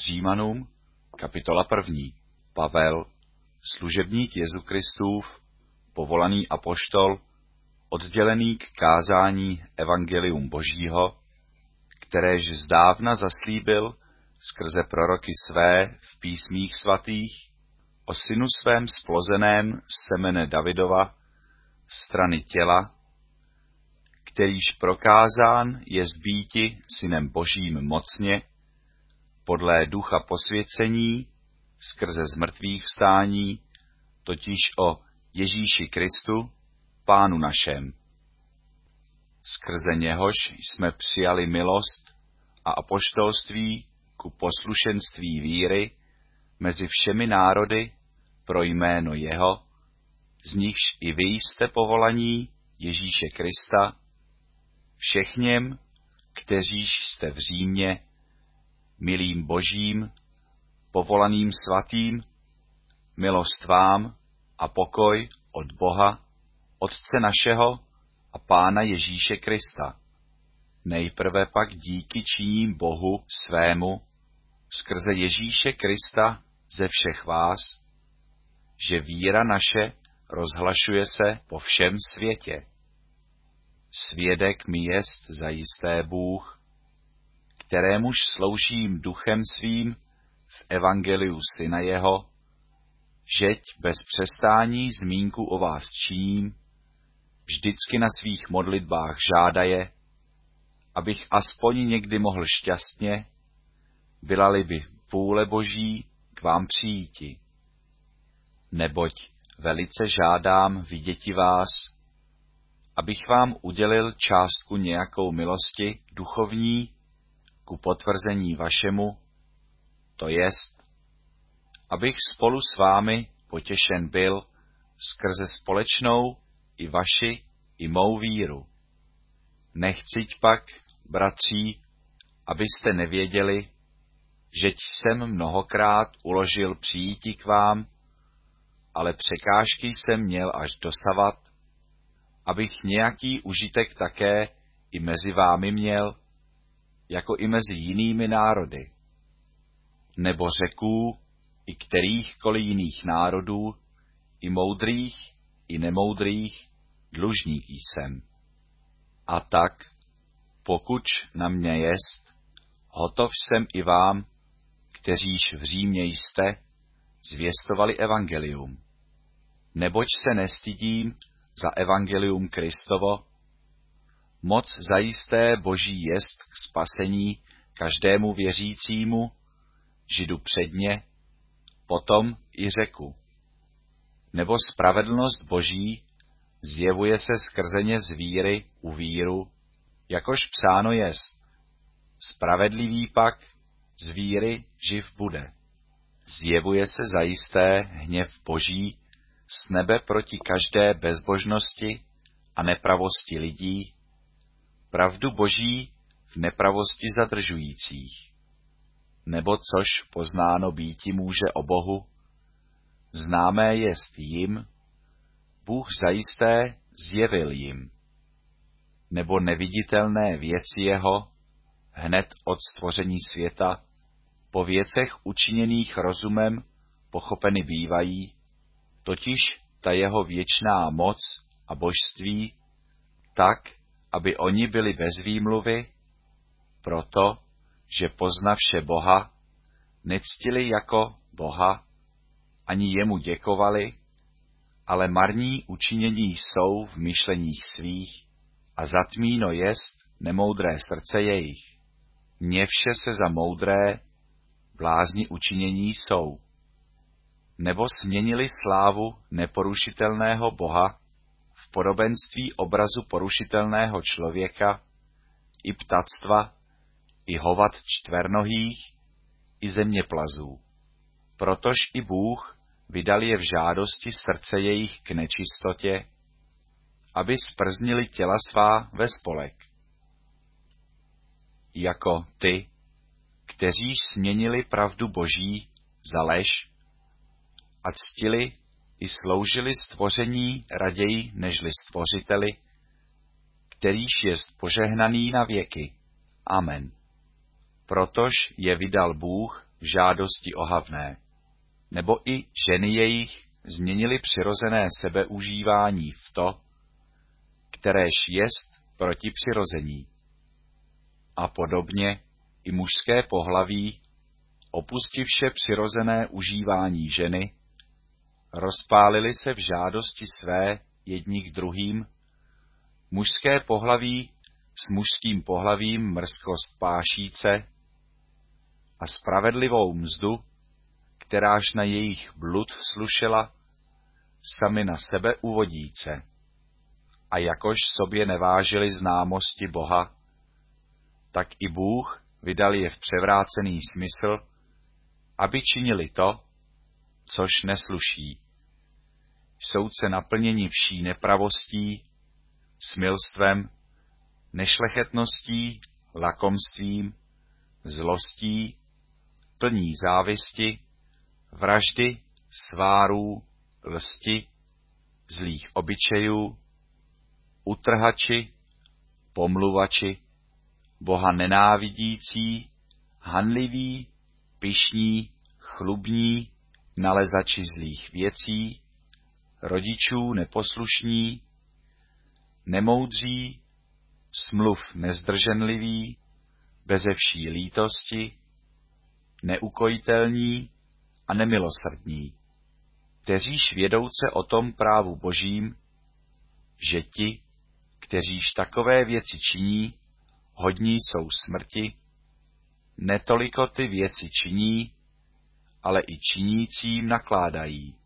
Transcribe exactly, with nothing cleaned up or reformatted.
Římanům, kapitola první. Pavel, služebník Jezu Kristův, povolaný apoštol, oddělený k kázání evangelium Božího, kteréž zdávna zaslíbil skrze proroky své v písmích svatých o synu svém splozeném z semene Davidova, strany těla, kterýž prokázán jest býti synem Božím mocně, podle ducha posvěcení, skrze zmrtvých vstání, totiž o Ježíši Kristu, Pánu našem. Skrze něhož jsme přijali milost a apoštolství ku poslušenství víry mezi všemi národy pro jméno jeho, z nichž i vy jste povolaní Ježíše Krista, všechněm, kteříž jste v Římě, milým Božím, povolaným svatým, milost vám a pokoj od Boha, Otce našeho a Pána Ježíše Krista. Nejprve pak díky činím Bohu svému, skrze Ježíše Krista ze všech vás, že víra naše rozhlašuje se po všem světě. Svědek mi jest zajisté Bůh, kterémuž sloužím duchem svým v evangeliu Syna jeho, žeť bez přestání zmínku o vás činím, vždycky na svých modlitbách žádaje, abych aspoň někdy mohl šťastně, byla-li by vůle Boží, k vám přijíti. Neboť velice žádám viděti vás, abych vám udělil částku nějakou milosti duchovní ku potvrzení vašemu, to jest, abych spolu s vámi potěšen byl skrze společnou i vaši, i mou víru. Nechciť pak, bratří, abyste nevěděli, žeť jsem mnohokrát uložil přijíti k vám, ale překážky jsem měl až dosavat, abych nějaký užitek také i mezi vámi měl, jako i mezi jinými národy. Nebo řeků, i kterýchkoliv jiných národů, i moudrých, i nemoudrých, dlužník jsem. A tak, pokud na mě jest, hotov jsem i vám, kteříž v Římě jste, zvěstovali evangelium. Neboť se nestydím za evangelium Kristovo, moc zajisté Boží jest k spasení každému věřícímu, Židu předně, potom i Řeku. Nebo spravedlnost Boží zjevuje se skrzeně z víry u víru, jakož psáno jest. Spravedlivý pak z víry živ bude. Zjevuje se zajisté hněv Boží z nebe proti každé bezbožnosti a nepravosti lidí, pravdu Boží v nepravosti zadržujících. Nebo což poznáno býti může o Bohu, známé jest jim, Bůh zajisté zjevil jim. Nebo neviditelné věci jeho, hned od stvoření světa, po věcech učiněných rozumem pochopeny bývají, totiž ta jeho věčná moc a božství, tak, aby oni byli bez výmluvy, proto, že poznavše Boha, nectili jako Boha, ani jemu děkovali, ale marní učinění jsou v myšleních svých a zatmíno jest nemoudré srdce jejich. Měvše se za moudré, blázni učinění jsou. Nebo směnili slávu neporušitelného Boha v podobenství obrazu porušitelného člověka, i ptactva, i hovat čtvernohých, i zeměplazů. Protož i Bůh vydal je v žádosti srdce jejich k nečistotě, aby sprznili těla svá ve spolek. Jako ty, kteří směnili pravdu Boží za lež a ctili i sloužili stvoření raději nežli stvořiteli, kterýž jest požehnaný na věky. Amen. Protož je vydal Bůh žádosti ohavné, nebo i ženy jejich změnili přirozené sebeužívání v to, kteréž jest proti přirození. A podobně i mužské pohlaví, opustivše přirozené užívání ženy, rozpálili se v žádosti své jedni k druhým, mužské pohlaví s mužským pohlavím mrzkost pášíce a spravedlivou mzdu, kteráž na jejich blud slušela, sami na sebe uvodíce. A jakož sobě nevážili známosti Boha, tak i Bůh vydal je v převrácený smysl, aby činili to, což nesluší. Jsou-ce naplněni vší nepravostí, smilstvem, nešlechetností, lakomstvím, zlostí, plní závisti, vraždy, svárů, lsti, zlých obyčejů, utrhači, pomluvači, Boha nenávidící, hanliví, pyšní, chlubní, nalezači zlých věcí, rodičů neposlušní, nemoudří, smluv nezdrženliví, beze vší lítosti, neukojitelní a nemilosrdní, kteříž vědouce o tom právu Božím, že ti, kteříž takové věci činí, hodní jsou smrti, netoliko ty věci činí, ale i činícím nakládají.